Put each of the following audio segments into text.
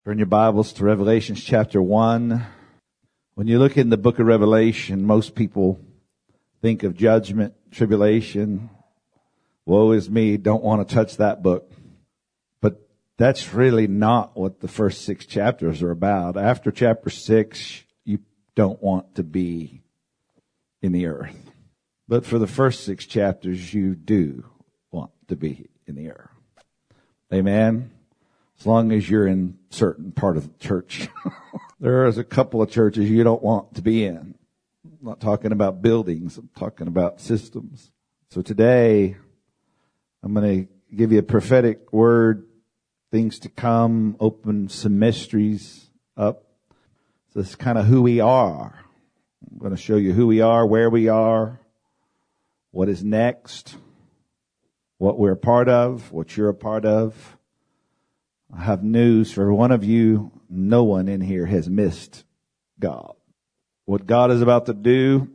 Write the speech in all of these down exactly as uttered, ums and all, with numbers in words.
Turn your Bibles to Revelation chapter one. When you look in the book of Revelation, most people think of judgment, tribulation. Woe is me, don't want to touch that book. But that's really not what the first six chapters are about. After chapter six, you don't want to be in the earth. But for the first six chapters, you do want to be in the earth. Amen? As long as you're in certain part of the church. There is a couple of churches you don't want to be in. I'm not talking about buildings. I'm talking about systems. So today, I'm going to give you a prophetic word, things to come, open some mysteries up. So it's kind of who we are. I'm going to show you who we are, where we are, what is next, what we're a part of, what you're a part of. I have news for one of you. No one in here has missed God. What God is about to do,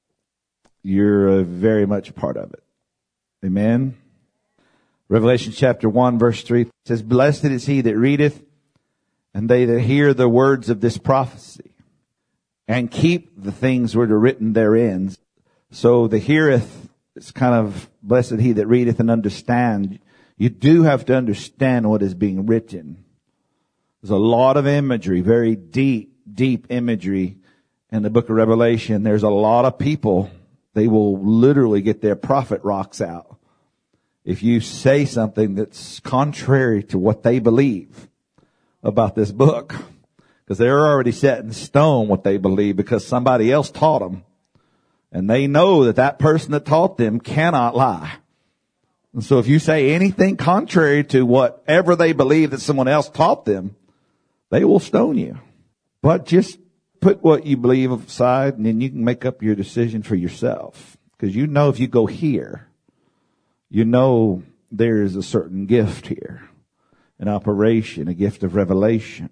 you're very much a part of it. Amen. Revelation chapter one verse three says, "Blessed is he that readeth, and they that hear the words of this prophecy, and keep the things that are written therein." So the heareth is kind of blessed he that readeth and understand. You do have to understand what is being written. There's a lot of imagery, very deep, deep imagery in the book of Revelation. There's a lot of people, they will literally get their prophet rocks out if you say something that's contrary to what they believe about this book. Because they're already set in stone what they believe because somebody else taught them. And they know that that person that taught them cannot lie. And so if you say anything contrary to whatever they believe that someone else taught them, they will stone you. But just put what you believe aside and then you can make up your decision for yourself. Because you know if you go here, you know there is a certain gift here, an operation, a gift of revelation.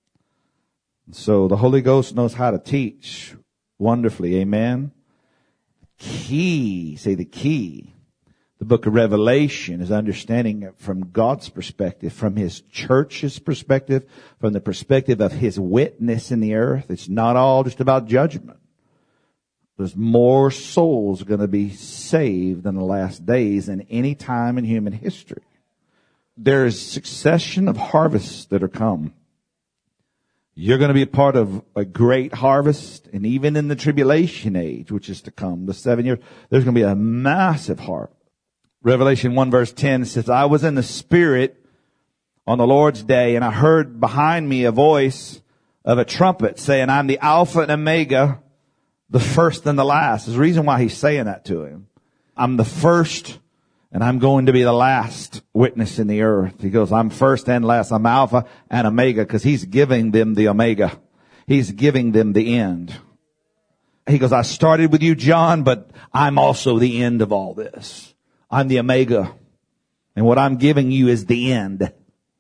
So the Holy Ghost knows how to teach wonderfully. Amen. Key, say the key. The book of Revelation is understanding it from God's perspective, from His church's perspective, from the perspective of His witness in the earth. It's not all just about judgment. There's more souls going to be saved in the last days than any time in human history. There is succession of harvests that are come. You're going to be a part of a great harvest, and even in the tribulation age, which is to come, the seven years, there's going to be a massive harvest. Revelation one verse ten says, "I was in the Spirit on the Lord's day, and I heard behind me a voice of a trumpet saying, I'm the Alpha and Omega, the first and the last." There's a reason why he's saying that to him. I'm the first, and I'm going to be the last witness in the earth. He goes, I'm first and last. I'm Alpha and Omega, because he's giving them the Omega. He's giving them the end. He goes, I started with you, John, but I'm also the end of all this. I'm the Omega. And what I'm giving you is the end.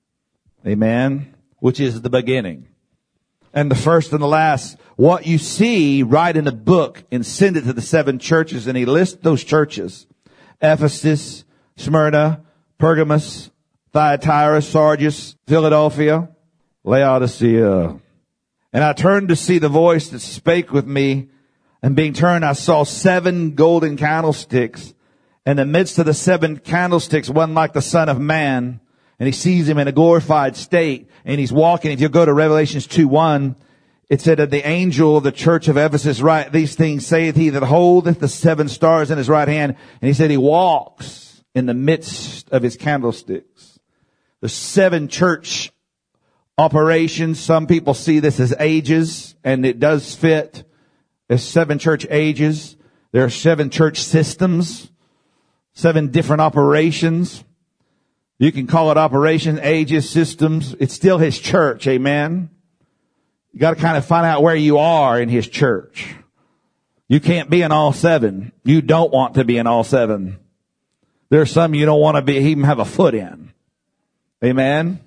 Amen. Which is the beginning. And the first and the last. What you see, write in a book and send it to the seven churches. And he lists those churches. Ephesus, Smyrna, Pergamos, Thyatira, Sardis, Philadelphia, Laodicea. And I turned to see the voice that spake with me. And being turned, I saw seven golden candlesticks. In the midst of the seven candlesticks, one like the Son of Man. And he sees him in a glorified state. And he's walking. If you go to Revelations two one, it said that the angel of the church of Ephesus, write these things, saith he that holdeth the seven stars in his right hand. And he said he walks in the midst of his candlesticks. The seven church operations. Some people see this as ages, and it does fit as seven church ages. There are seven church systems. Seven different operations. You can call it operation, ages, systems. It's still his church. Amen. You got to kind of find out where you are in his church. You can't be in all seven. You don't want to be in all seven. There are some you don't want to be, even have a foot in. Amen.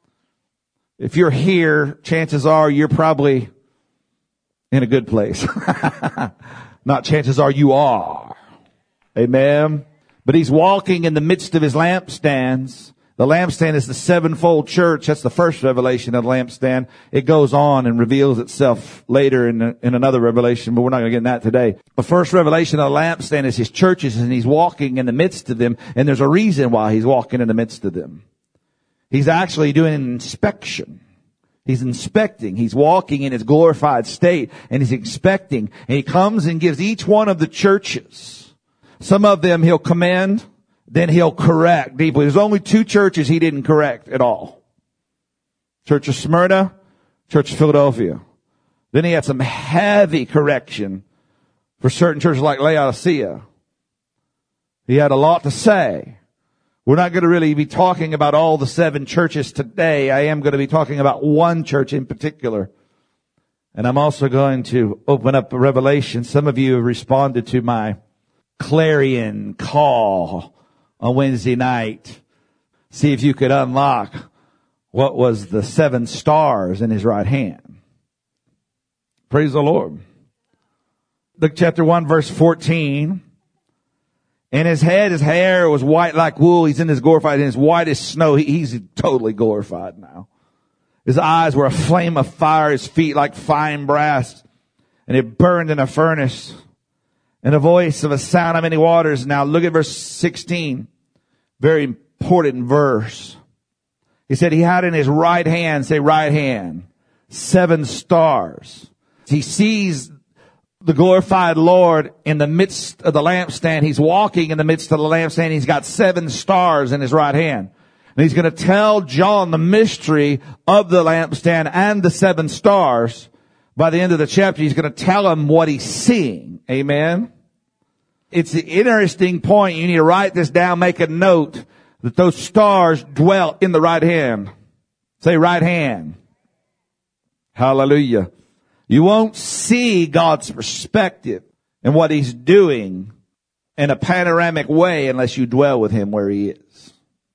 If you're here, chances are you're probably in a good place. Not chances are you are. Amen. But he's walking in the midst of his lampstands. The lampstand is the sevenfold church. That's the first revelation of the lampstand. It goes on and reveals itself later in, in another revelation, but we're not going to get in that today. The first revelation of the lampstand is his churches, and he's walking in the midst of them, and there's a reason why he's walking in the midst of them. He's actually doing an inspection. He's inspecting. He's walking in his glorified state, and he's inspecting. And he comes and gives each one of the churches. Some of them he'll commend. Then he'll correct deeply. There's only two churches he didn't correct at all. Church of Smyrna, Church of Philadelphia. Then he had some heavy correction for certain churches like Laodicea. He had a lot to say. We're not going to really be talking about all the seven churches today. I am going to be talking about one church in particular. And I'm also going to open up a revelation. Some of you have responded to my clarion call on Wednesday night. See if you could unlock what was the seven stars in his right hand. Praise the Lord. Luke chapter one, verse fourteen. And his head, his hair was white like wool. He's in his glorified, in his white as snow. He, he's totally glorified now. His eyes were a flame of fire, his feet like fine brass, and it burned in a furnace. And a voice of a sound of many waters. Now look at verse sixteen. Very important verse. He said he had in his right hand, say right hand, seven stars. He sees the glorified Lord in the midst of the lampstand. He's walking in the midst of the lampstand. He's got seven stars in his right hand. And he's going to tell John the mystery of the lampstand and the seven stars. By the end of the chapter, he's going to tell him what he's seeing. Amen. It's an interesting point. You need to write this down, make a note that those stars dwell in the right hand. Say right hand. Hallelujah. You won't see God's perspective and what he's doing in a panoramic way unless you dwell with him where he is.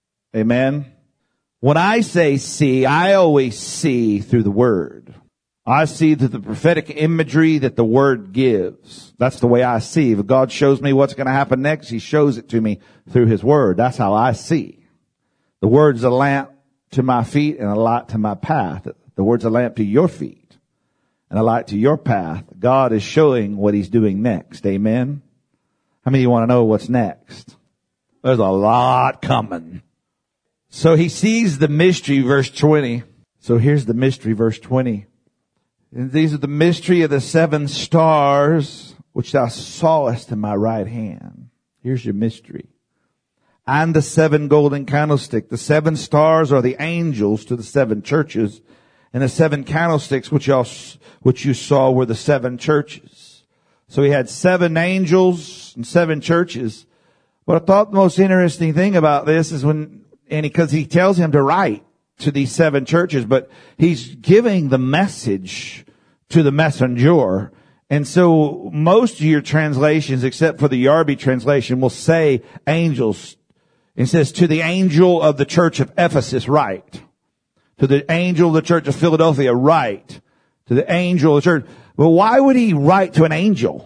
Amen. When I say see, I always see through the word. I see through the prophetic imagery that the word gives. That's the way I see. If God shows me what's going to happen next, he shows it to me through his word. That's how I see. The word's a lamp to my feet and a light to my path. The word's a lamp to your feet and a light to your path. God is showing what he's doing next. Amen. How many of you want to know what's next? There's a lot coming. So he sees the mystery, verse twenty. So here's the mystery, verse twenty. And these are the mystery of the seven stars, which thou sawest in my right hand. Here's your mystery. And the seven golden candlesticks. The seven stars are the angels to the seven churches. And the seven candlesticks, which y'all, which you saw, were the seven churches. So he had seven angels and seven churches. But I thought the most interesting thing about this is when, and because he tells him to write to these seven churches, but he's giving the message to the messenger. And so most of your translations, except for the Yarby translation, will say angels. It says to the angel of the church of Ephesus, write. To the angel of the church of Philadelphia, write. To the angel of the church. Well, why would he write to an angel?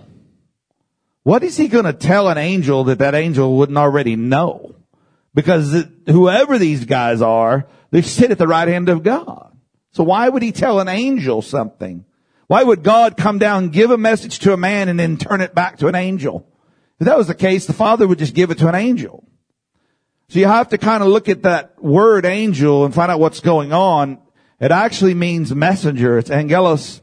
What is he going to tell an angel that that angel wouldn't already know? Because whoever these guys are, they sit at the right hand of God. So why would he tell an angel something? Why would God come down and give a message to a man and then turn it back to an angel? If that was the case, the Father would just give it to an angel. So you have to kind of look at that word angel and find out what's going on. It actually means messenger. It's angelos.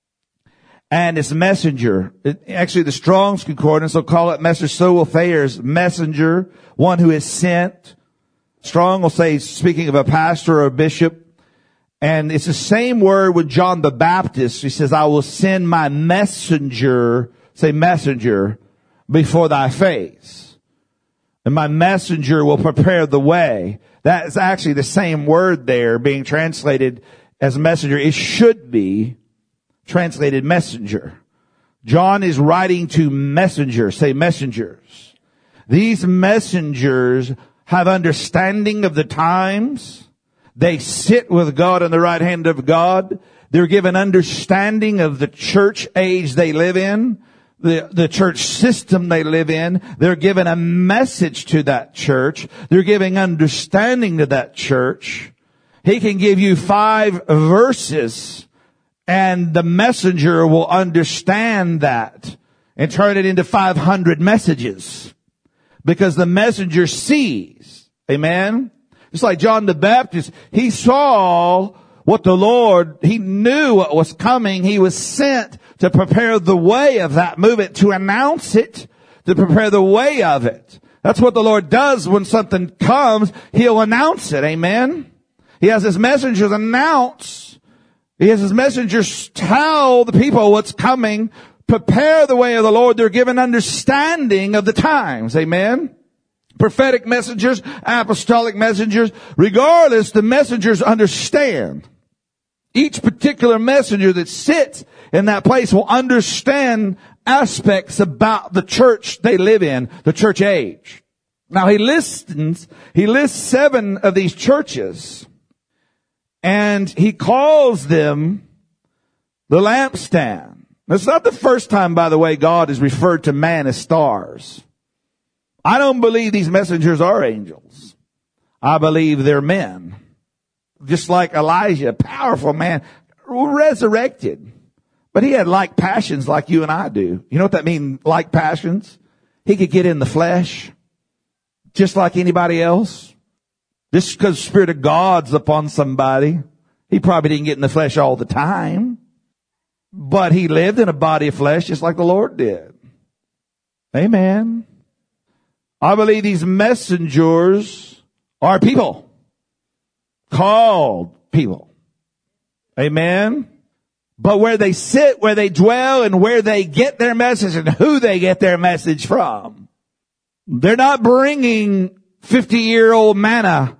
And it's messenger. It, actually, the Strong's Concordance will call it Messer Sowell Thayer's messenger, one who is sent. Strong will say, speaking of a pastor or a bishop. And it's the same word with John the Baptist. He says, I will send my messenger, say messenger, before thy face. And my messenger will prepare the way. That is actually the same word there being translated as messenger. It should be translated messenger. John is writing to messengers, say messengers. These messengers have understanding of the times. They sit with God on the right hand of God. They're given understanding of the church age they live in. the, the church system they live in. They're giving a message to that church. They're giving understanding to that church. He can give you five verses and the messenger will understand that and turn it into five hundred messages because the messenger sees. Amen. It's like John the Baptist. He saw what the Lord, he knew what was coming. He was sent to prepare the way of that movement, to announce it, to prepare the way of it. That's what the Lord does when something comes. He'll announce it. Amen. He has his messengers announce. He has his messengers tell the people what's coming, prepare the way of the Lord. They're given understanding of the times. Amen. Prophetic messengers, apostolic messengers, regardless, the messengers understand. Each particular messenger that sits in that place will understand aspects about the church they live in, the church age. Now he listens, he lists seven of these churches, and he calls them the lampstand. It's not the first time, by the way, God has referred to man as stars. I don't believe these messengers are angels. I believe they're men. Just like Elijah, a powerful man, resurrected. But he had like passions like you and I do. You know what that means, like passions? He could get in the flesh, just like anybody else. Just because the Spirit of God's upon somebody, he probably didn't get in the flesh all the time. But he lived in a body of flesh just like the Lord did. Amen. I believe these messengers are people. Called people. Amen. But where they sit, where they dwell, and where they get their message and who they get their message from. They're not bringing fifty-year-old manna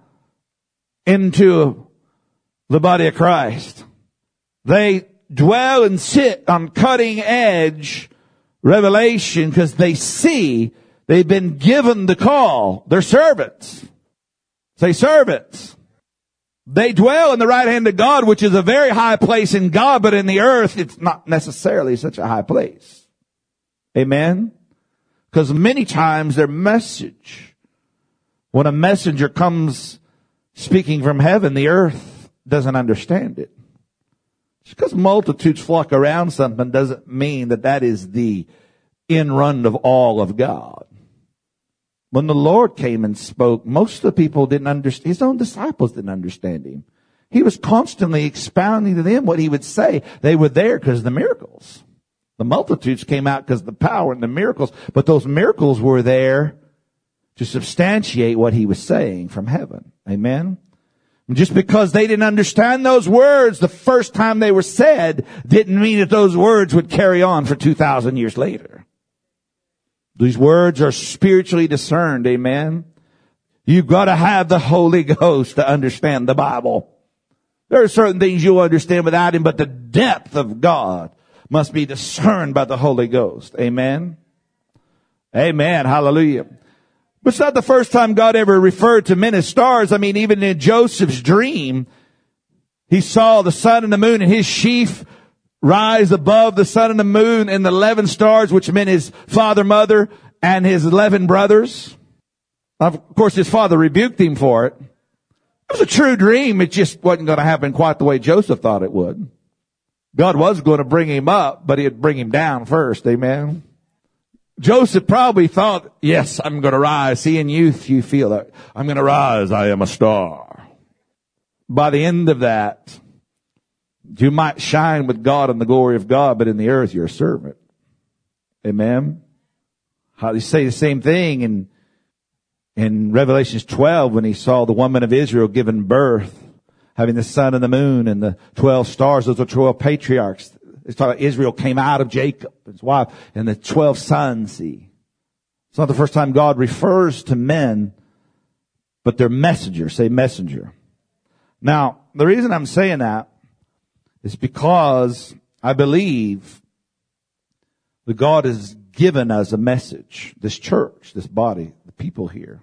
into the body of Christ. They dwell and sit on cutting edge revelation because they see they've been given the call. They're servants. Say servants. They dwell in the right hand of God, which is a very high place in God, but in the earth, it's not necessarily such a high place. Amen? Because many times their message, when a messenger comes speaking from heaven, the earth doesn't understand it. Just because multitudes flock around something doesn't mean that that is the end run of all of God. When the Lord came and spoke, most of the people didn't understand. His own disciples didn't understand him. He was constantly expounding to them what he would say. They were there because of the miracles. The multitudes came out because of the power and the miracles. But those miracles were there to substantiate what he was saying from heaven. Amen. And just because they didn't understand those words the first time they were said didn't mean that those words would carry on for two thousand years later. These words are spiritually discerned, amen? You've got to have the Holy Ghost to understand the Bible. There are certain things you'll understand without him, but the depth of God must be discerned by the Holy Ghost. Amen? Amen. Hallelujah. But it's not the first time God ever referred to men as stars. I mean, even in Joseph's dream, he saw the sun and the moon and his sheaf rise above the sun and the moon and the eleven stars, which meant his father, mother, and his eleven brothers. Of course, his father rebuked him for it. It was a true dream. It just wasn't going to happen quite the way Joseph thought it would. God was going to bring him up, but he'd bring him down first. Amen. Joseph probably thought, yes, I'm going to rise. See, in youth, you feel that. I'm going to rise. I am a star. By the end of that, you might shine with God in the glory of God, but in the earth, you're a servant. Amen. How they say the same thing in, in Revelation twelve when he saw the woman of Israel giving birth, having the sun and the moon and the twelve stars. Those are twelve patriarchs. It's talking about Israel came out of Jacob, his wife, and the twelve sons. See, it's not the first time God refers to men, but they're messengers. Say messenger. Now, the reason I'm saying that is because I believe that God has given us a message, this church, this body, the people here,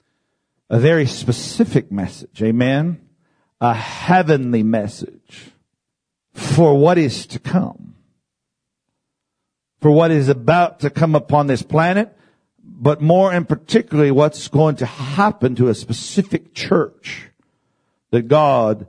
a very specific message. Amen. A heavenly message for what is to come. for what is about to come upon this planet, but more in particularly what's going to happen to a specific church that God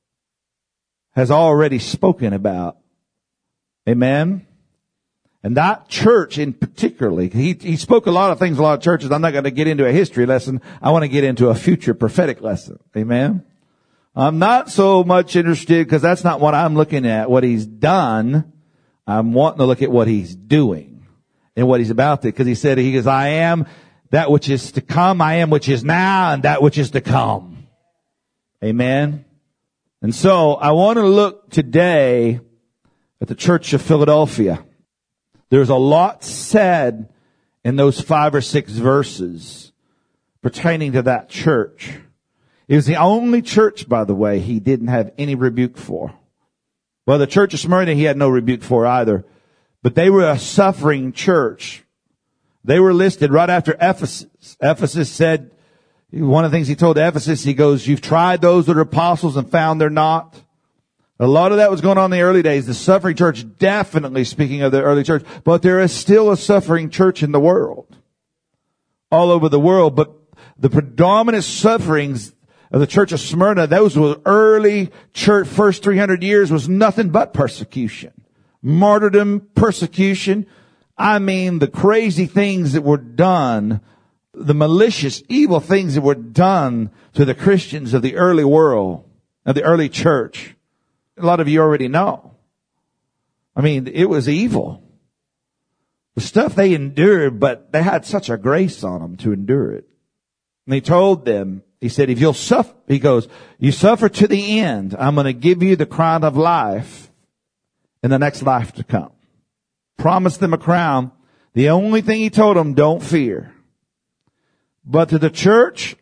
has already spoken about. Amen? And that church in particularly, he, he spoke a lot of things, a lot of churches. I'm not going to get into a history lesson. I want to get into a future prophetic lesson. Amen? I'm not so much interested because that's not what I'm looking at, what he's done. I'm wanting to look at what he's doing and what he's about to, because he said, he goes, I am that which is to come, I am which is now, and that which is to come. Amen? And so I want to look today at the Church of Philadelphia. There's a lot said in those five or six verses pertaining to that church. It was the only church, by the way, he didn't have any rebuke for. Well, the church of Smyrna he had no rebuke for either. But they were a suffering church. They were listed right after Ephesus. Ephesus said, one of the things he told Ephesus, he goes, you've tried those that are apostles and found they're not. A lot of that was going on in the early days. The suffering church, definitely speaking of the early church, but there is still a suffering church in the world. All over the world. But the predominant sufferings of the church of Smyrna, those were early church, first three hundred years was nothing but persecution. Martyrdom, persecution. I mean, the crazy things that were done, the malicious, evil things that were done to the Christians of the early world, of the early church. A lot of you already know. I mean, it was evil. The stuff they endured, but they had such a grace on them to endure it. And he told them, he said, if you'll suffer, he goes, you suffer to the end, I'm going to give you the crown of life in the next life to come. Promised them a crown. The only thing he told them, don't fear. But to the church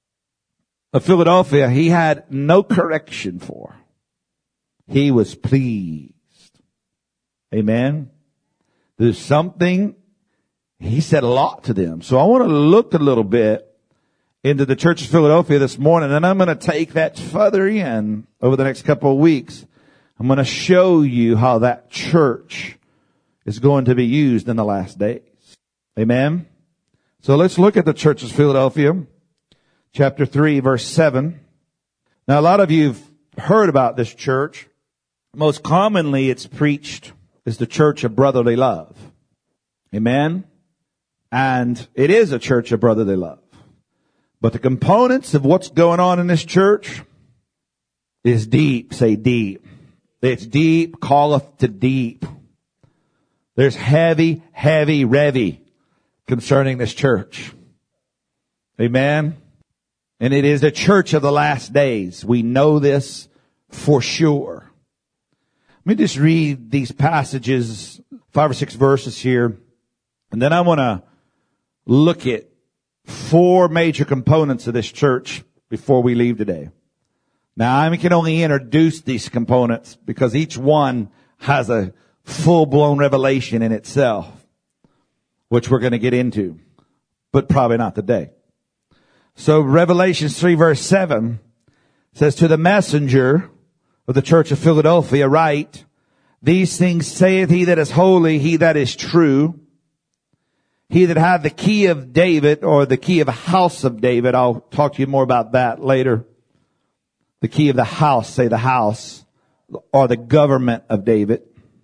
of Philadelphia, he had no correction for. He was pleased. Amen. There's something, he said a lot to them. So I want to look a little bit into the church of Philadelphia this morning, and I'm going to take that further in over the next couple of weeks. I'm going to show you how that church is going to be used in the last days. Amen. So let's look at the church of Philadelphia, chapter three, verse seven. Now a lot of you've heard about this church. Most commonly it's preached as the church of brotherly love. Amen. And it is a church of brotherly love. But the components of what's going on in this church is deep. Say deep. It's deep, calleth to deep. There's heavy, heavy, revy concerning this church. Amen. And it is a church of the last days. We know this for sure. Let me just read these passages, five or six verses here, and then I want to look at four major components of this church before we leave today. Now, I can only introduce these components because each one has a full-blown revelation in itself, which we're going to get into, but probably not today. So Revelation three verse seven says, to the messenger of the church of Philadelphia write, these things saith he that is holy, he that is true, he that hath the key of David, or the key of the house of David. I'll talk to you more about that later. The key of the house, say the house, or the government of David.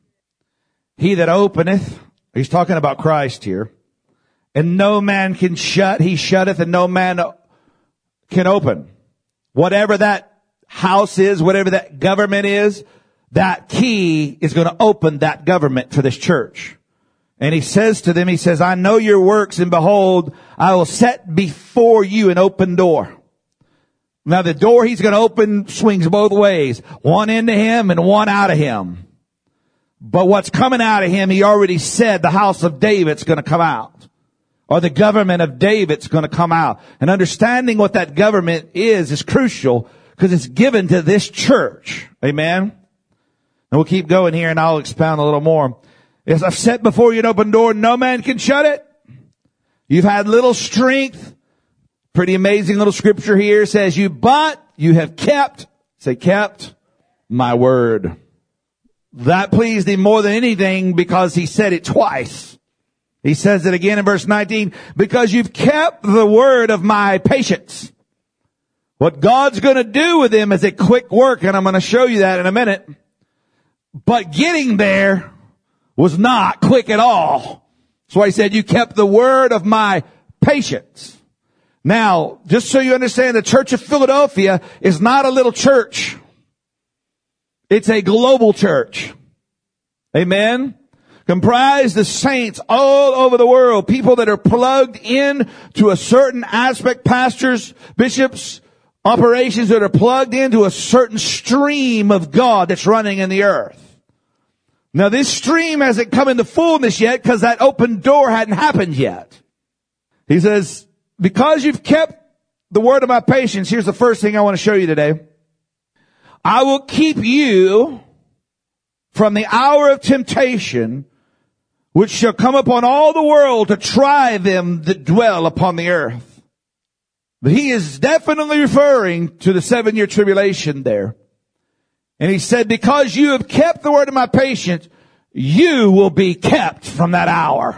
He that openeth, he's talking about Christ here, and no man can shut, he shutteth, and no man can open. Whatever that house is, whatever that government is, that key is going to open that government for this church. And he says to them, he says, I know your works, and behold, I will set before you an open door. Now the door he's going to open swings both ways, one into him and one out of him. But what's coming out of him, he already said the house of David's going to come out. Or the government of David's going to come out. And understanding what that government is is crucial because it's given to this church. Amen. And we'll keep going here and I'll expound a little more. As I've set before you an open door, no man can shut it. You've had little strength. Pretty amazing little scripture here says you, but you have kept, say kept, my word. That pleased him more than anything because he said it twice. He says it again in verse nineteen, because you've kept the word of my patience. What God's going to do with him is a quick work, and I'm going to show you that in a minute. But getting there was not quick at all. That's why he said, you kept the word of my patience. Now, just so you understand, the Church of Philadelphia is not a little church. It's a global church. Amen? Comprised of saints all over the world. People that are plugged in to a certain aspect. Pastors, bishops, operations that are plugged into a certain stream of God that's running in the earth. Now this stream hasn't come into fullness yet because that open door hadn't happened yet. He says, because you've kept the word of my patience, here's the first thing I want to show you today. I will keep you from the hour of temptation, which shall come upon all the world to try them that dwell upon the earth. But he is definitely referring to the seven-year tribulation there. And he said, because you have kept the word of my patience, you will be kept from that hour.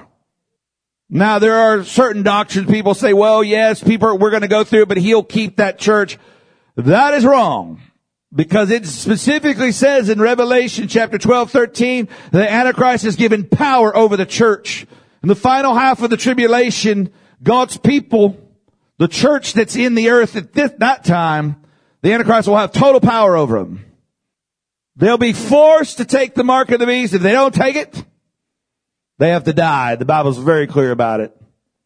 Now, there are certain doctrines people say, well, yes, people, we're going to go through it, but he'll keep that church. That is wrong. Because it specifically says in Revelation chapter twelve, thirteen, the Antichrist is given power over the church. In the final half of the tribulation, God's people, the church that's in the earth at this, that time, the Antichrist will have total power over them. They'll be forced to take the mark of the beast. If they don't take it, they have to die. The Bible's very clear about it.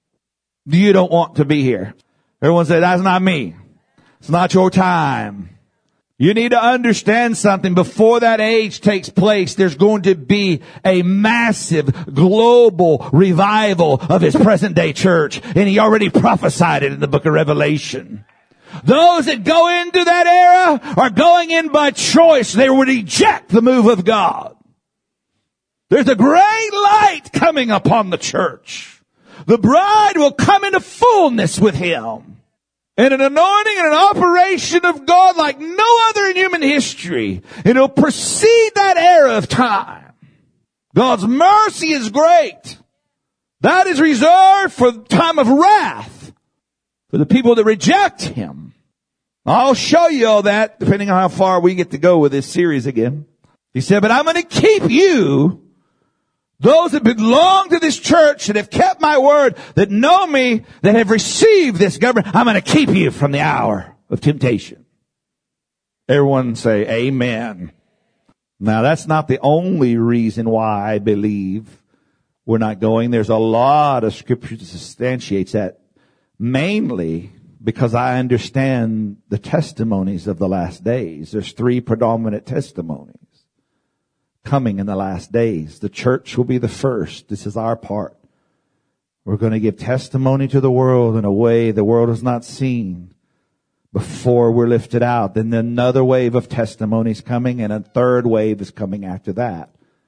You don't want to be here. Everyone said, that's not me. It's not your time. You need to understand something. Before that age takes place, there's going to be a massive global revival of his present day church. And he already prophesied it in the book of Revelation. Those that go into that era are going in by choice. They will reject the move of God. There's a great light coming upon the church. The bride will come into fullness with him. And an anointing and an operation of God like no other in human history. And it'll precede that era of time. God's mercy is great. That is reserved for the time of wrath. For the people that reject him. I'll show you all that depending on how far we get to go with this series again. He said, but I'm going to keep you, those that belong to this church, that have kept my word, that know me, that have received this government, I'm going to keep you from the hour of temptation. Everyone say amen. Now that's not the only reason why I believe we're not going. There's a lot of scripture that substantiates that. Mainly because I understand the testimonies of the last days. There's three predominant testimonies coming in the last days. The church will be the first. This is our part. We're going to give testimony to the world in a way the world has not seen before we're lifted out. Then another wave of testimonies coming, and a third wave is coming after that.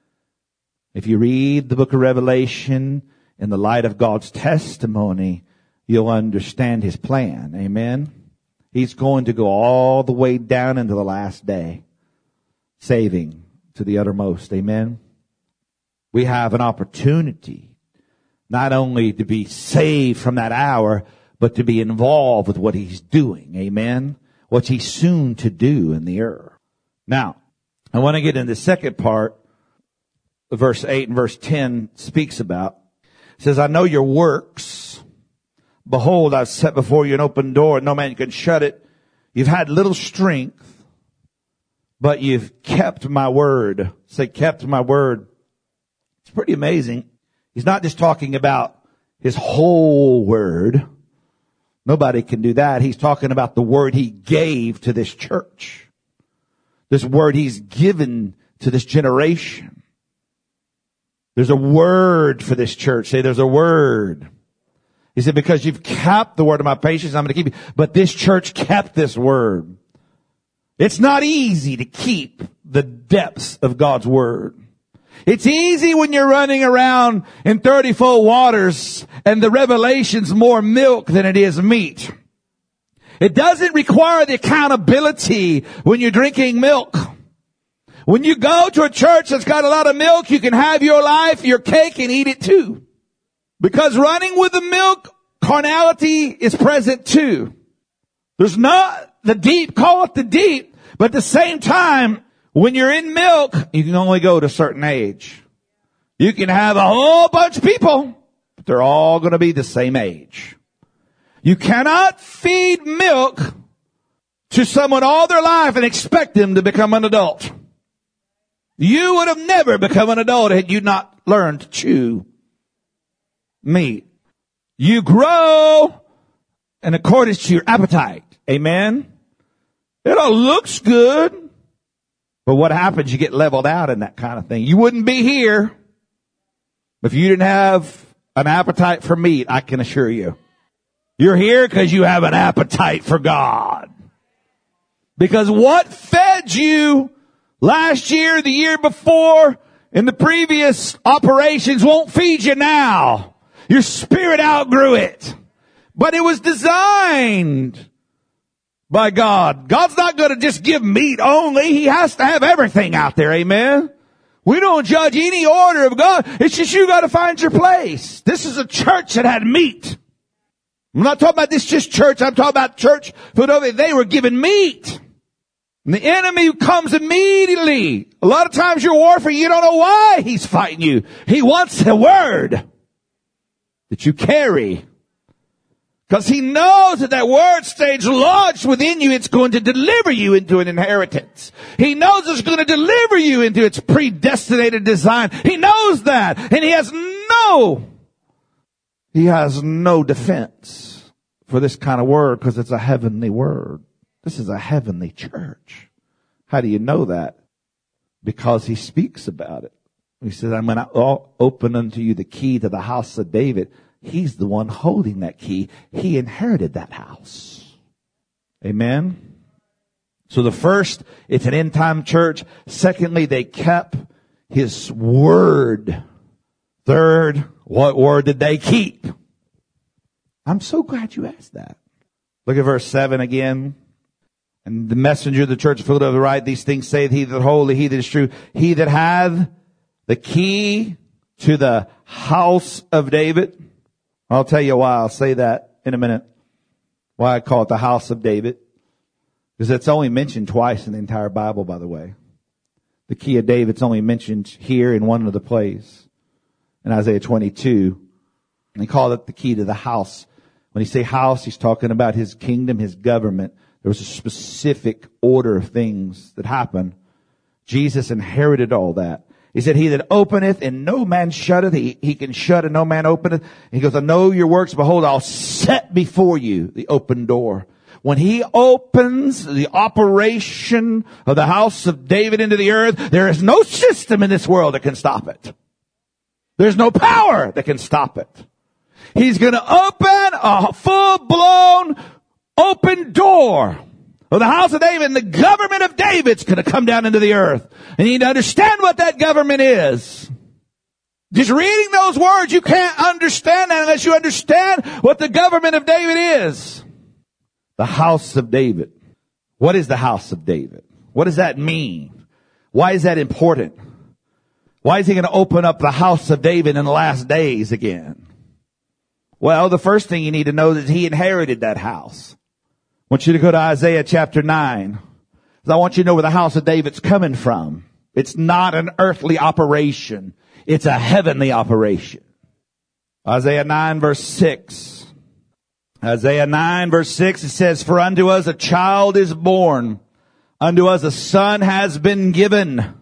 If you read the book of Revelation in the light of God's testimony, you'll understand his plan. Amen. He's going to go all the way down into the last day, saving to the uttermost. Amen. We have an opportunity not only to be saved from that hour, but to be involved with what he's doing. Amen. What he's soon to do in the earth. Now, I want to get in the second part. Verse eight and verse ten speaks about. It says, I know your works. Behold, I've set before you an open door, and no man can shut it. You've had little strength, but you've kept my word. Say, kept my word. It's pretty amazing. He's not just talking about his whole word. Nobody can do that. He's talking about the word he gave to this church. This word he's given to this generation. There's a word for this church. Say, there's a word. He said, because you've kept the word of my patience, I'm going to keep you. But this church kept this word. It's not easy to keep the depths of God's word. It's easy when you're running around in thirty-fold waters and the revelation's more milk than it is meat. It doesn't require the accountability when you're drinking milk. When you go to a church that's got a lot of milk, you can have your life, your cake, and eat it too. Because running with the milk, carnality is present too. There's not the deep, call it the deep, but at the same time, when you're in milk, you can only go to a certain age. You can have a whole bunch of people, but they're all going to be the same age. You cannot feed milk to someone all their life and expect them to become an adult. You would have never become an adult had you not learned to chew meat. You grow in accordance to your appetite. Amen. It all looks good, but what happens? You get leveled out in that kind of thing. You wouldn't be here if you didn't have an appetite for meat, I can assure you. You're here because you have an appetite for God. Because what fed you last year, the year before, in the previous operations won't feed you now. Your spirit outgrew it. But it was designed by God. God's not going to just give meat only. He has to have everything out there. Amen. We don't judge any order of God. It's just you got to find your place. This is a church that had meat. I'm not talking about this just church. I'm talking about church. They were given meat. And the enemy comes immediately. A lot of times your warfare, you don't know why he's fighting you. He wants a word that you carry. Because he knows that that word stays lodged within you. It's going to deliver you into an inheritance. He knows it's going to deliver you into its predestinated design. He knows that. And he has no, he has no defense for this kind of word because it's a heavenly word. This is a heavenly church. How do you know that? Because he speaks about it. He says, I'm going to open unto you the key to the house of David. He's the one holding that key. He inherited that house. Amen. So the first, it's an end time church. Secondly, they kept his word. Third, what word did they keep? I'm so glad you asked that. Look at verse seven again. And the messenger of the church of Philadelphia write, these things saith he that holy, he that is true, he that hath the key to the house of David. I'll tell you why I'll say that in a minute. Why I call it the house of David. Because it's only mentioned twice in the entire Bible, by the way. The key of David's only mentioned here in one other place. In Isaiah twenty-two. And he called it the key to the house. When he say house, he's talking about his kingdom, his government. There was a specific order of things that happened. Jesus inherited all that. He said, he that openeth and no man shutteth, he, he can shut and no man openeth. And he goes, I know your works. Behold, I'll set before you the open door. When he opens the operation of the house of David into the earth, there is no system in this world that can stop it. There's no power that can stop it. He's going to open a full-blown open door of the house of David, and the government of David's going to come down into the earth. And you need to understand what that government is. Just reading those words, you can't understand that unless you understand what the government of David is. The house of David. What is the house of David? What does that mean? Why is that important? Why is he going to open up the house of David in the last days again? Well, the first thing you need to know is he inherited that house. I want you to go to Isaiah chapter nine. I want you to know where the house of David's coming from. It's not an earthly operation. It's a heavenly operation. Isaiah nine verse six. Isaiah nine verse six, it says, for unto us a child is born. Unto us a son has been given.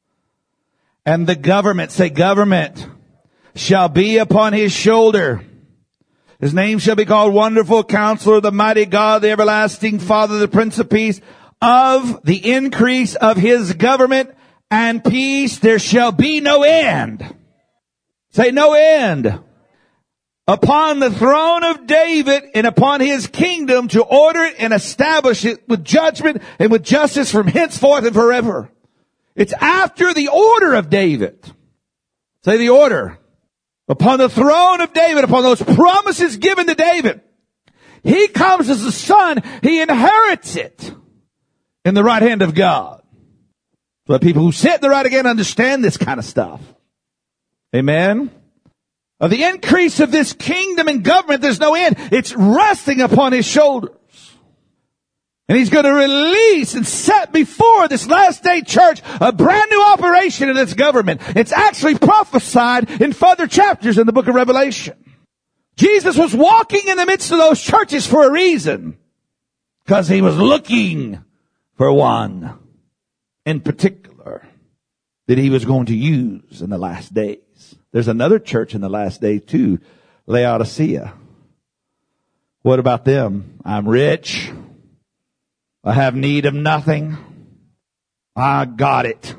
And the government, say government, shall be upon his shoulder. His name shall be called Wonderful Counselor, the Mighty God, the Everlasting Father, the Prince of Peace. Of the increase of his government and peace there shall be no end. Say no end. Upon the throne of David and upon his kingdom to order it and establish it with judgment and with justice from henceforth and forever. It's after the order of David. Say the order. Upon the throne of David, upon those promises given to David. He comes as a son. He inherits it in the right hand of God. So the people who sit in the right again understand this kind of stuff. Amen. Of the increase of this kingdom and government, there's no end. It's resting upon his shoulders. And he's going to release and set before this last day church a brand new operation in its government. It's actually prophesied in further chapters in the book of Revelation. Jesus was walking in the midst of those churches for a reason. Because he was looking for one in particular that he was going to use in the last days. There's another church in the last day too, Laodicea. What about them? I'm rich. I have need of nothing. I got it.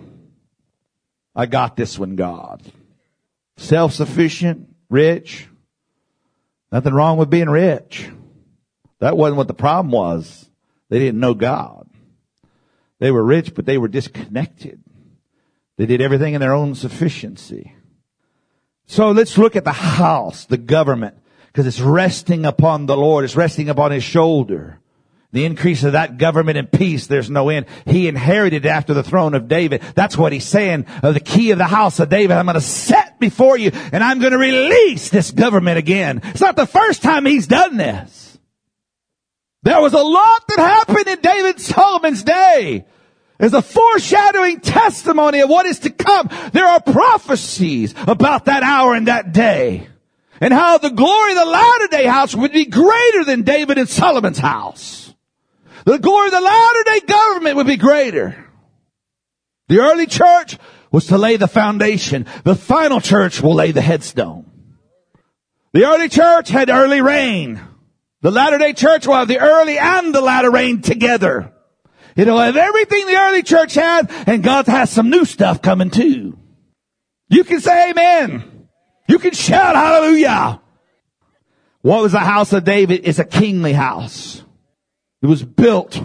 I got this one, God. Self-sufficient, rich. Nothing wrong with being rich. That wasn't what the problem was. They didn't know God. They were rich, but they were disconnected. They did everything in their own sufficiency. So let's look at the house, the government, because it's resting upon the Lord. It's resting upon his shoulder. The increase of that government and peace, there's no end. He inherited after the throne of David. That's what he's saying. Of the key of the house of David, I'm going to set before you, and I'm going to release this government again. It's not the first time he's done this. There was a lot that happened in David Solomon's day. As a foreshadowing testimony of what is to come. There are prophecies about that hour and that day. And how the glory of the latter day house would be greater than David and Solomon's house. The glory of the latter day government would be greater. The early church was to lay the foundation. The final church will lay the headstone. The early church had early rain. The latter day church will have the early and the latter rain together. It'll have everything the early church had, and God has some new stuff coming too. You can say amen. You can shout hallelujah. What was the house of David? It's a kingly house. It was built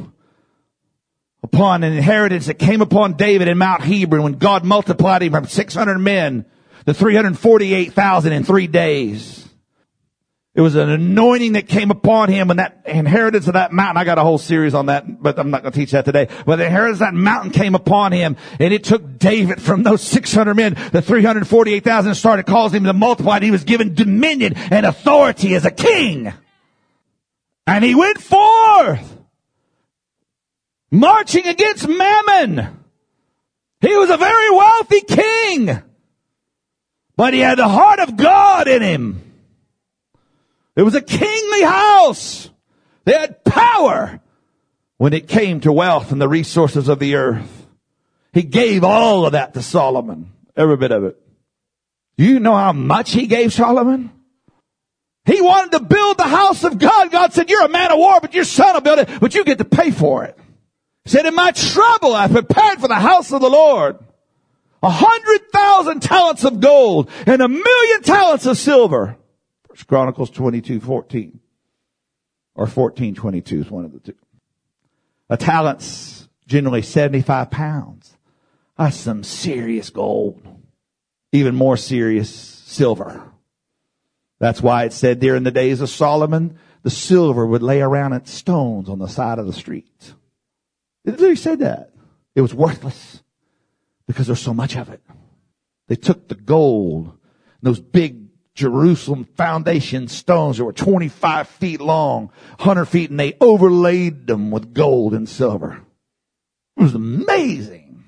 upon an inheritance that came upon David in Mount Hebron when God multiplied him from six hundred men to three hundred forty-eight thousand in three days. It was an anointing that came upon him, and that inheritance of that mountain, I got a whole series on that, but I'm not going to teach that today. But the inheritance of that mountain came upon him, and it took David from those six hundred men to three hundred forty-eight thousand and started causing him to multiply, and he was given dominion and authority as a king. And he went forth, marching against Mammon. He was a very wealthy king, but he had the heart of God in him. It was a kingly house. They had power when it came to wealth and the resources of the earth. He gave all of that to Solomon, every bit of it. Do you know how much he gave Solomon? He wanted to build the house of God. God said, you're a man of war, but your son will build it, but you get to pay for it. He said, in my trouble, I prepared for the house of the Lord a hundred thousand talents of gold and a million talents of silver. First Chronicles twenty-two fourteen. Or fourteen twenty-two is one of the two. A talent's generally seventy-five pounds. That's some serious gold. Even more serious silver. That's why it said there in the days of Solomon, the silver would lay around its stones on the side of the street. It literally said that. It was worthless because there's so much of it. They took the gold, those big Jerusalem foundation stones that were twenty-five feet long, one hundred feet, and they overlaid them with gold and silver. It was amazing.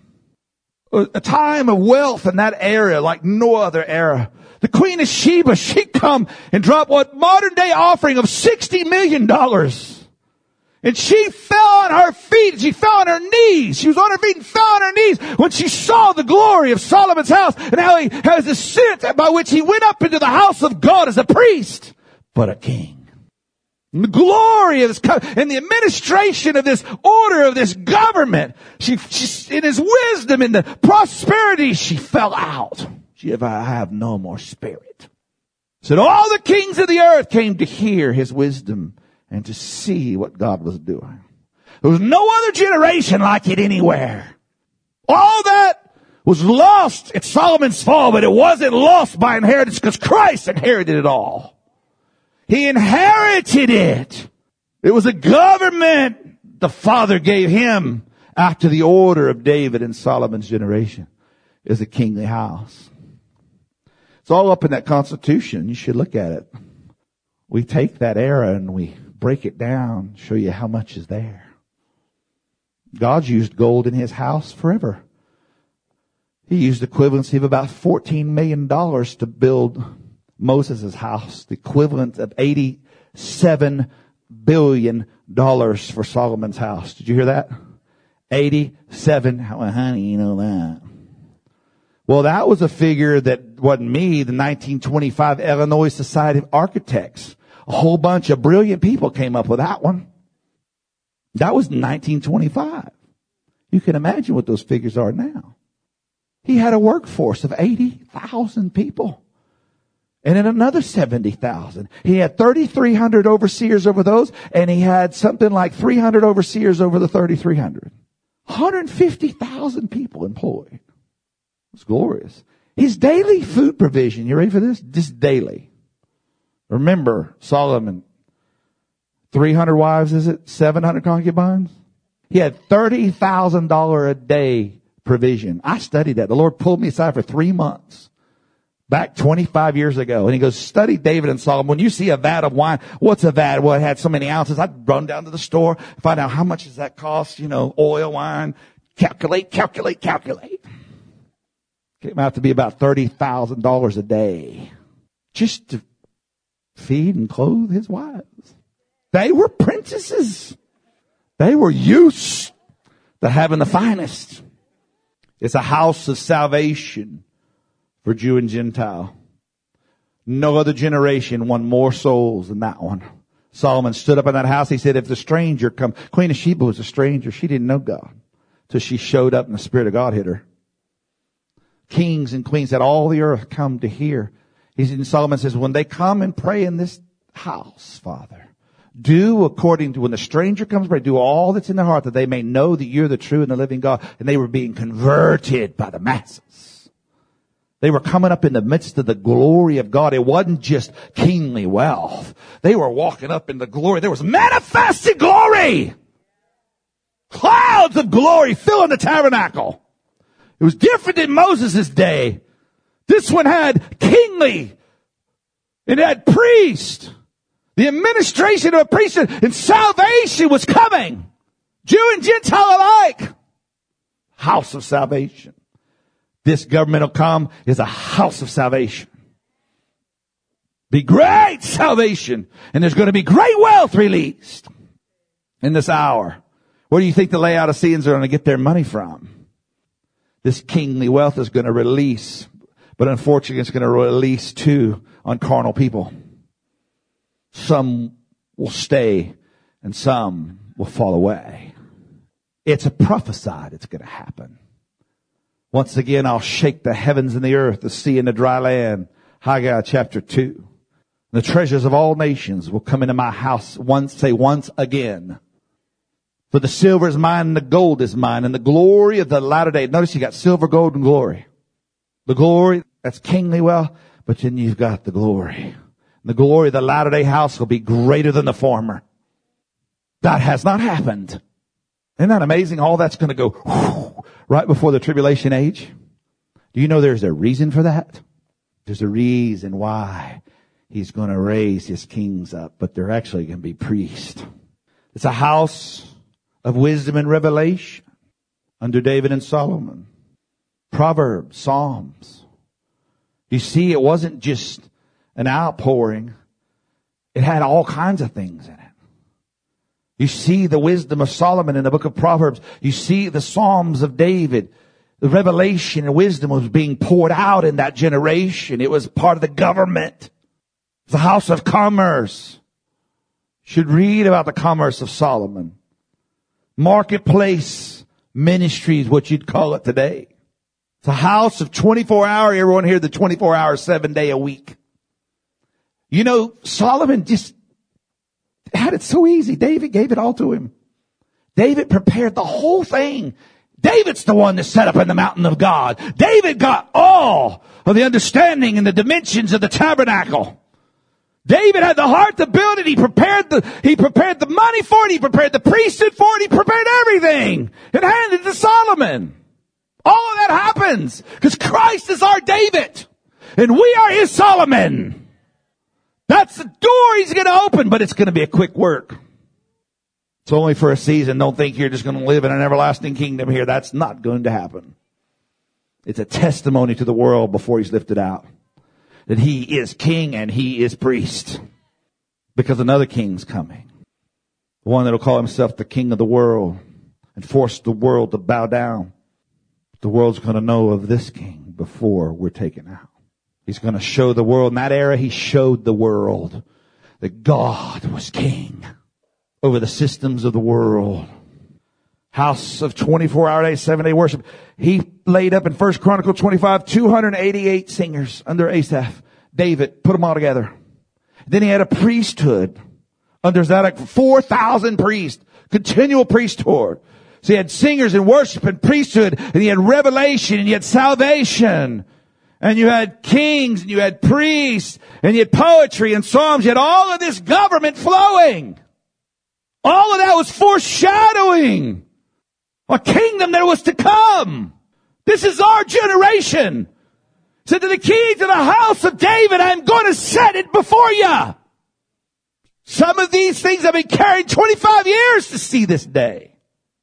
A time of wealth in that area like no other era. The Queen of Sheba, she come and drop what modern day offering of sixty million dollars. And she fell on her feet. She fell on her knees. She was on her feet and fell on her knees when she saw the glory of Solomon's house and how he has a ascent by which he went up into the house of God as a priest, but a king. And the glory of this, and the administration of this order of this government. She, she, in his wisdom, in the prosperity, she fell out. She said, I have no more spirit. Said all the kings of the earth came to hear his wisdom and to see what God was doing. There was no other generation like it anywhere. All that was lost at Solomon's fall, but it wasn't lost by inheritance because Christ inherited it all. He inherited it. It was a government the Father gave him after the order of David and Solomon's generation, is a kingly house. It's all up in that Constitution. You should look at it. We take that era and we break it down, show you how much is there. God's used gold in his house forever. He used the equivalency of about fourteen million dollars to build Moses' house, the equivalent of eighty-seven billion dollars for Solomon's house. Did you hear that? eighty-seven, well, honey, you know that. Well, that was a figure that wasn't me, the nineteen twenty-five Illinois Society of Architects. A whole bunch of brilliant people came up with that one. That was nineteen twenty-five. You can imagine what those figures are now. He had a workforce of eighty thousand people. And then another seventy thousand. He had thirty-three hundred overseers over those, and he had something like three hundred overseers over the thirty-three hundred. one hundred fifty thousand people employed. It was glorious. His daily food provision, you ready for this? Just daily. Remember, Solomon, three hundred wives, is it? seven hundred concubines? He had thirty thousand dollars a day provision. I studied that. The Lord pulled me aside for three months. Back twenty-five years ago. And he goes, study David and Solomon. When you see a vat of wine, what's a vat? Well, it had so many ounces. I'd run down to the store, find out how much does that cost, you know, oil, wine, calculate, calculate, calculate. Came out to be about thirty thousand dollars a day just to feed and clothe his wives. They were princesses. They were used to having the finest. It's a house of salvation for Jew and Gentile. No other generation won more souls than that one. Solomon stood up in that house. He said, if the stranger come, Queen of Sheba was a stranger. She didn't know God till she showed up and the Spirit of God hit her. Kings and queens had all the earth come to hear. He said, and Solomon says, when they come and pray in this house, Father, do according to when the stranger comes, pray, do all that's in their heart that they may know that you're the true and the living God. And they were being converted by the masses. They were coming up in the midst of the glory of God. It wasn't just kingly wealth. They were walking up in the glory. There was manifested glory. Clouds of glory filling the tabernacle. It was different in Moses' day. This one had kingly. It had priest. The administration of a priesthood and salvation was coming. Jew and Gentile alike. House of salvation. This government will come is a house of salvation. Be great salvation. And there's going to be great wealth released in this hour. Where do you think the Laodiceans are going to get their money from? This kingly wealth is going to release, but unfortunately it's going to release too on carnal people. Some will stay and some will fall away. It's a prophesied it's going to happen. Once again, I'll shake the heavens and the earth, the sea and the dry land. Haggai chapter two. The treasures of all nations will come into my house once, say once again. For the silver is mine and the gold is mine and the glory of the latter day. Notice you got silver, gold, and glory. The glory, that's kingly wealth, but then you've got the glory. And the glory of the latter day house will be greater than the former. That has not happened. Isn't that amazing? All that's going to go whoosh, right before the tribulation age. Do you know there's a reason for that? There's a reason why he's going to raise his kings up, but they're actually going to be priests. It's a house of wisdom and revelation under David and Solomon. Proverbs, Psalms. You see, it wasn't just an outpouring. It had all kinds of things in it. You see the wisdom of Solomon in the book of Proverbs. You see the Psalms of David. The revelation and wisdom was being poured out in that generation. It was part of the government. The house of commerce. You should read about the commerce of Solomon. Marketplace ministry is what you'd call it today. It's a house of twenty-four hour. Everyone here, the twenty-four hour, seven day a week. You know, Solomon just had it so easy. David gave it all to him. David prepared the whole thing. David's the one that set up in the mountain of God. David got all of the understanding and the dimensions of the tabernacle. David had the heart to build it. He prepared the, he prepared the money for it. He prepared the priesthood for it. He prepared everything and handed it to Solomon. All of that happens because Christ is our David and we are his Solomon. That's the door he's going to open, but it's going to be a quick work. It's only for a season. Don't think you're just going to live in an everlasting kingdom here. That's not going to happen. It's a testimony to the world before he's lifted out that he is king and he is priest, because another king's coming. The one that will call himself the king of the world and force the world to bow down. The world's going to know of this king before we're taken out. He's going to show the world. In that era, he showed the world that God was king over the systems of the world. House of twenty-four hour day, seven day worship. He laid up in First Chronicles twenty-five, two hundred eighty-eight singers under Asaph. David put them all together. Then he had a priesthood under Zadok, four thousand priests, continual priesthood. So he had singers and worship and priesthood, and he had revelation, and he had salvation. And you had kings, and you had priests, and you had poetry and psalms. You had all of this government flowing. All of that was foreshadowing a kingdom that was to come. This is our generation. Said to the key to the house of David, I'm going to set it before you. Some of these things have been carrying twenty-five years to see this day.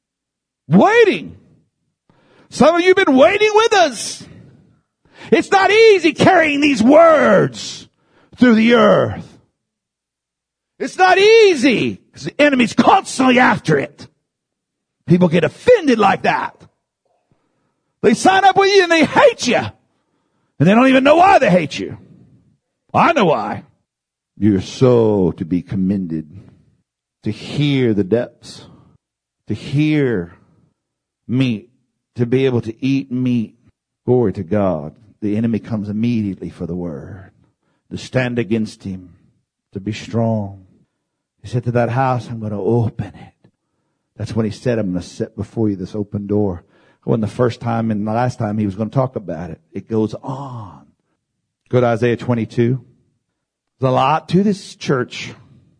Waiting. Some of you have been waiting with us. It's not easy carrying these words through the earth. It's not easy because the enemy's constantly after it. People get offended like that. They sign up with you and they hate you. And they don't even know why they hate you. I know why. You're so to be commended to hear the depths, to hear meat, to be able to eat meat. Glory to God. The enemy comes immediately for the word, to stand against him, to be strong. He said to that house, I'm going to open it. That's when he said, I'm going to set before you this open door. It wasn't the first time and the last time he was going to talk about it. It goes on. Go to Isaiah twenty-two. There's a lot to this church.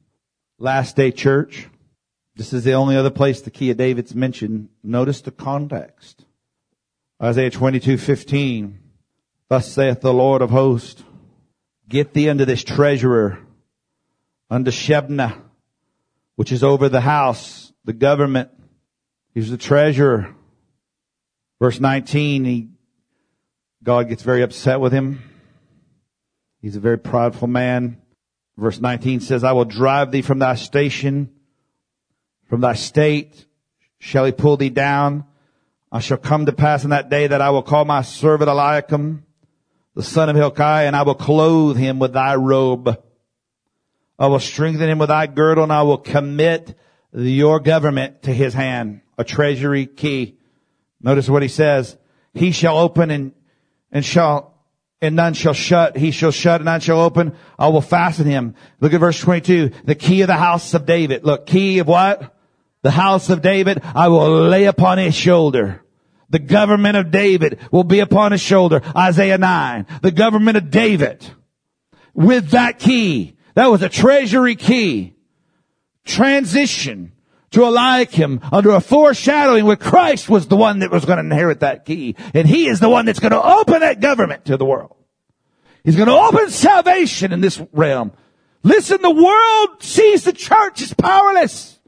Last day church. This is the only other place the key of David's mentioned. Notice the context. Isaiah twenty-two fifteen. Thus saith the Lord of hosts, get thee unto this treasurer, unto Shebna, which is over the house, the government. He's the treasurer. Verse nineteen, he, God gets very upset with him. He's a very prideful man. Verse nineteen says, I will drive thee from thy station, from thy state shall he pull thee down. I shall come to pass in that day that I will call my servant Eliakim, the son of Hilkiah, and I will clothe him with thy robe. I will strengthen him with thy girdle, and I will commit your government to his hand. A treasury key. Notice what he says. He shall open and, and shall, and none shall shut. He shall shut and none shall open. I will fasten him. Look at verse twenty-two. The key of the house of David. Look, key of what? The house of David. I will lay upon his shoulder. The government of David will be upon his shoulder. Isaiah nine. The government of David. With that key. That was a treasury key. Transition to Eliakim under a foreshadowing where Christ was the one that was going to inherit that key. And he is the one that's going to open that government to the world. He's going to open salvation in this realm. Listen, the world sees the church as powerless,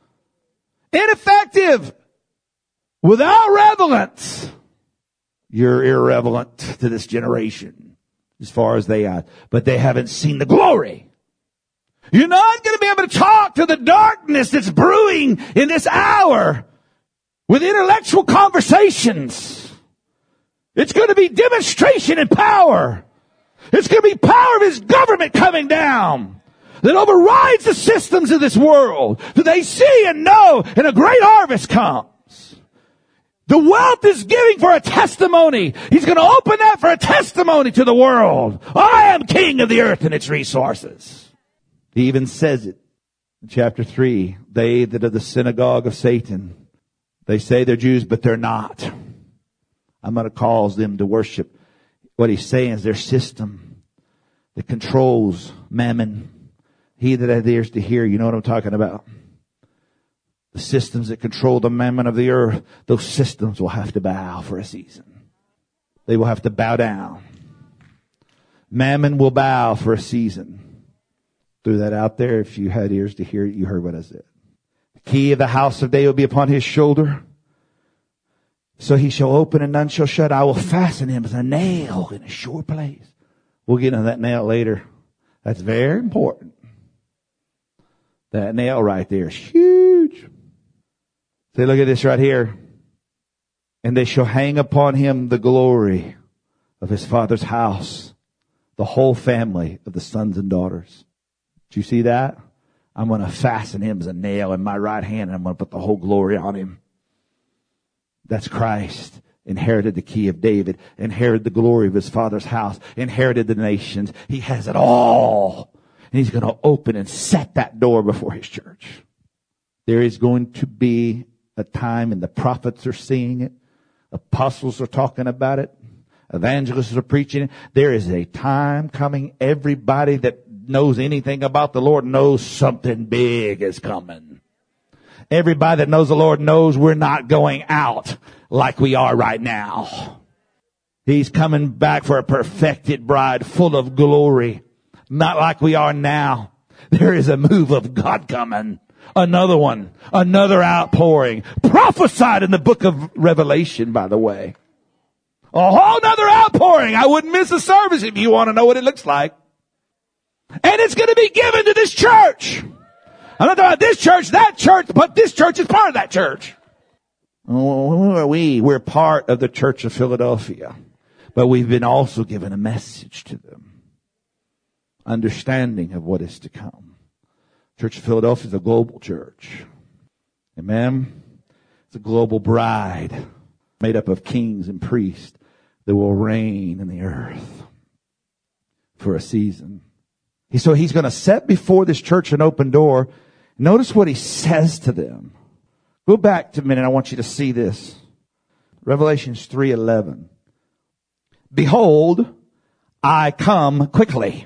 ineffective, without relevance. You're irrelevant to this generation as far as they are, but they haven't seen the glory. You're not going to be able to talk to the darkness that's brewing in this hour with intellectual conversations. It's going to be demonstration and power. It's going to be power of his government coming down that overrides the systems of this world. That they see and know, and a great harvest comes. The wealth is giving for a testimony. He's going to open that for a testimony to the world. I am king of the earth and its resources. He even says it in chapter three. They that are the synagogue of Satan, they say they're Jews, but they're not. I'm going to cause them to worship. What he's saying is their system that controls mammon, He that hath ears to hear, you know what I'm talking about. The systems that control the mammon of the earth, those systems will have to bow for a season. They will have to bow down. Mammon will bow for a season. Threw that out there. If you had ears to hear it, you heard what I said. The key of the house of David will be upon his shoulder. So he shall open and none shall shut. I will fasten him as a nail in a sure place. We'll get into that nail later. That's very important. That nail right there is huge. See, look at this right here. And they shall hang upon him the glory of his father's house, the whole family of the sons and daughters. Do you see that? I'm going to fasten him as a nail in my right hand, and I'm going to put the whole glory on him. That's Christ. Inherited the key of David, inherited the glory of his father's house, inherited the nations. He has it all. And he's going to open and set that door before his church. There is going to be a time, and the prophets are seeing it. Apostles are talking about it. Evangelists are preaching it. There is a time coming. Everybody that knows anything about the Lord knows something big is coming. Everybody that knows the Lord knows we're not going out like we are right now. He's coming back for a perfected bride full of glory. Not like we are now. There is a move of God coming. Another one. Another outpouring. Prophesied in the book of Revelation, by the way. A whole nother outpouring. I wouldn't miss a service if you want to know what it looks like. And it's going to be given to this church. I'm not talking about this church, that church, but this church is part of that church. Oh, who are we? We're part of the Church of Philadelphia. But we've been also given a message to them. Understanding of what is to come. Church of Philadelphia is a global church. Amen? It's a global bride made up of kings and priests that will reign in the earth for a season. So he's going to set before this church an open door. Notice what he says to them. Go back to a minute. I want you to see this. Revelations three eleven. Behold, I come quickly.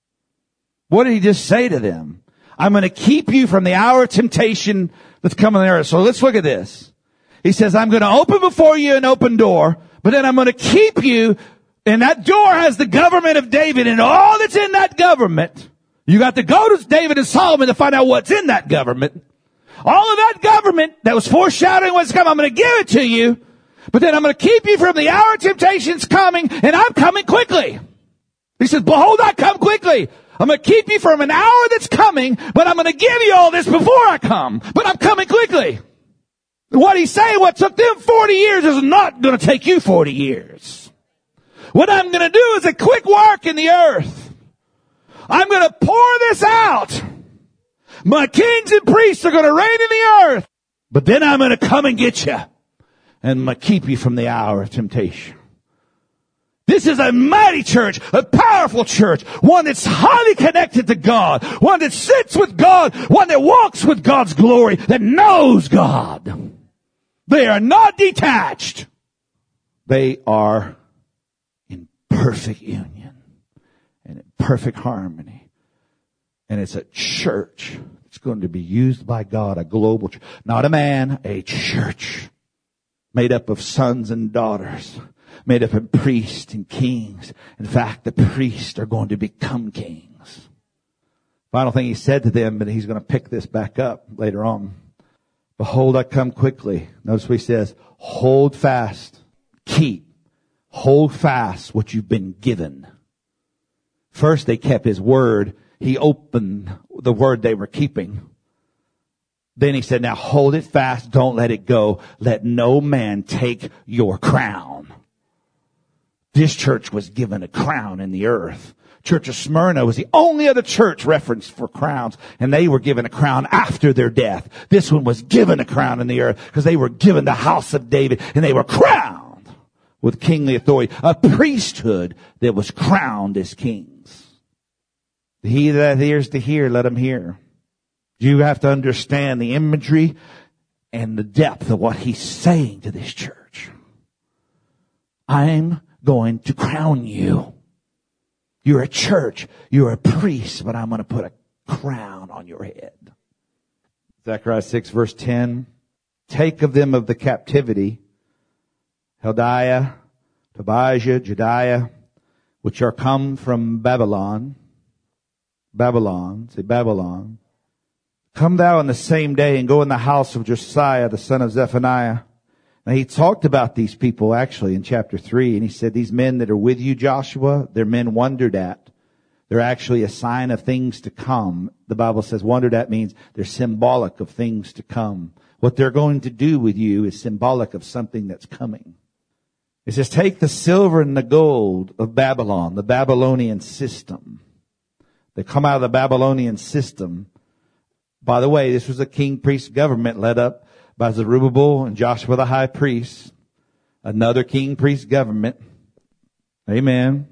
What did he just say to them? I'm going to keep you from the hour of temptation that's coming there. So let's look at this. He says, I'm going to open before you an open door, but then I'm going to keep you. And that door has the government of David and all that's in that government. You got to go to David and Solomon to find out what's in that government. All of that government that was foreshadowing what's coming, I'm going to give it to you. But then I'm going to keep you from the hour of temptation's coming, and I'm coming quickly. He says, behold, I come quickly. I'm going to keep you from an hour that's coming, but I'm going to give you all this before I come. But I'm coming quickly. What he's saying, what took them forty years is not going to take you forty years. What I'm going to do is a quick work in the earth. I'm going to pour this out. My kings and priests are going to reign in the earth. But then I'm going to come and get you. And I'm going to keep you from the hour of temptation. This is a mighty church, a powerful church, one that's highly connected to God, one that sits with God, one that walks with God's glory, that knows God. They are not detached. They are in perfect union and in perfect harmony. And it's a church that's going to be used by God, a global church, not a man, a church made up of sons and daughters, made up of priests and kings. In fact, the priests are going to become kings. Final thing he said to them, but he's going to pick this back up later on. Behold, I come quickly. Notice what he says. Hold fast. Keep. Hold fast what you've been given. First, they kept his word. He opened the word they were keeping. Then he said, now hold it fast. Don't let it go. Let no man take your crown. This church was given a crown in the earth. Church of Smyrna was the only other church referenced for crowns, and they were given a crown after their death. This one was given a crown in the earth because they were given the house of David, and they were crowned with kingly authority, a priesthood that was crowned as kings. He that has ears to hear, let him hear. You have to understand the imagery and the depth of what he's saying to this church. I'm going to crown you. You're a church. You're a priest, but I'm going to put a crown on your head. Zechariah six verse ten. Take of them of the captivity, Heldiah, Tobijah, Jediah, which are come from Babylon. Babylon, say Babylon. Come thou in the same day and go in the house of Josiah, the son of Zephaniah. Now he talked about these people actually in chapter three, and he said, these men that are with you, Joshua, they're men wondered at. They're actually a sign of things to come. The Bible says wondered at means they're symbolic of things to come. What they're going to do with you is symbolic of something that's coming. It says, take the silver and the gold of Babylon, the Babylonian system. They come out of the Babylonian system. By the way, this was a king-priest government led up by Zerubbabel and Joshua the high priest. Another king-priest government. Amen.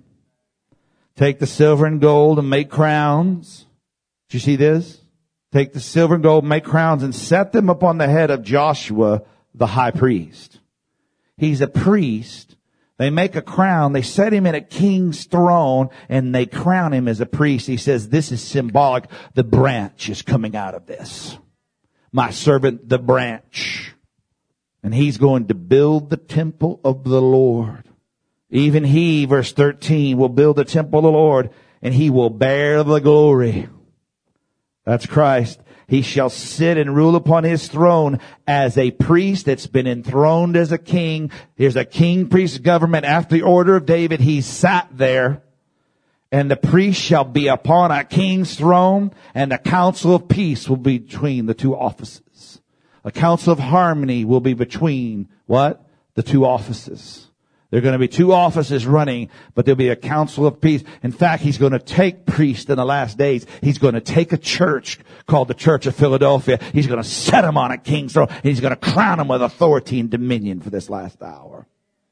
Take the silver and gold and make crowns. Did you see this? Take the silver and gold, make crowns, and set them upon the head of Joshua the high priest. He's a priest. They make a crown. They set him in a king's throne and they crown him as a priest. He says, this is symbolic. The branch is coming out of this. My servant, the branch. And he's going to build the temple of the Lord. Even he, verse thirteen, will build the temple of the Lord and he will bear the glory. That's Christ. He shall sit and rule upon his throne as a priest that's been enthroned as a king. Here's a king-priest government after the order of David. He sat there. And the priest shall be upon a king's throne, and the council of peace will be between the two offices. A council of harmony will be between what? The two offices. There are going to be two offices running, but there'll be a council of peace. In fact, he's going to take priests in the last days. He's going to take a church called the Church of Philadelphia. He's going to set them on a king's throne, and he's going to crown them with authority and dominion for this last hour.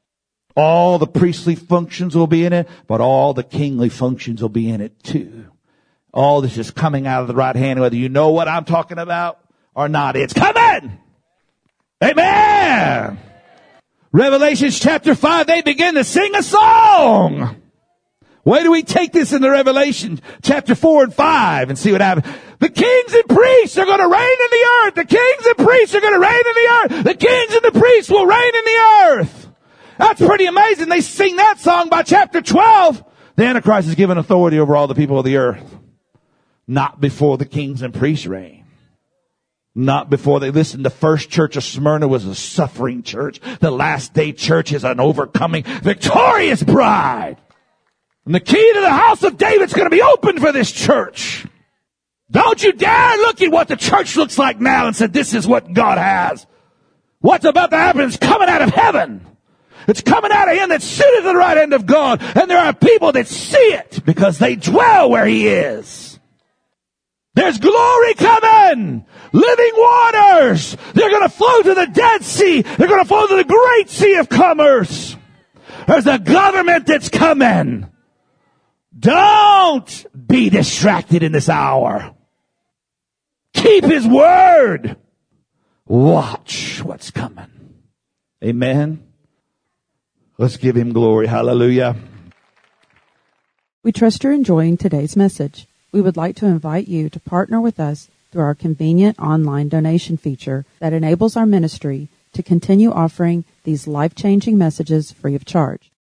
All the priestly functions will be in it, but all the kingly functions will be in it too. All this is coming out of the right hand, whether you know what I'm talking about or not. It's coming! Amen! Revelation chapter five, they begin to sing a song. Where do we take this into Revelation chapter four and five and see what happens? The kings and priests are going to reign in the earth. The kings and priests are going to reign in the earth. The kings and the priests will reign in the earth. That's pretty amazing. They sing that song by chapter twelve. The Antichrist is given authority over all the people of the earth. Not before the kings and priests reign. Not before they listen. The first church of Smyrna was a suffering church. The last day church is an overcoming, victorious bride. And the key to the house of David is going to be open for this church. Don't you dare look at what the church looks like now and say, this is what God has. What's about to happen is coming out of heaven. It's coming out of him that's seated at the right hand of God. And there are people that see it because they dwell where he is. There's glory coming. Living waters. They're going to flow to the Dead Sea. They're going to flow to the great sea of commerce. There's a government that's coming. Don't be distracted in this hour. Keep his word. Watch what's coming. Amen. Let's give him glory. Hallelujah. We trust you're enjoying today's message. We would like to invite you to partner with us through our convenient online donation feature that enables our ministry to continue offering these life-changing messages free of charge.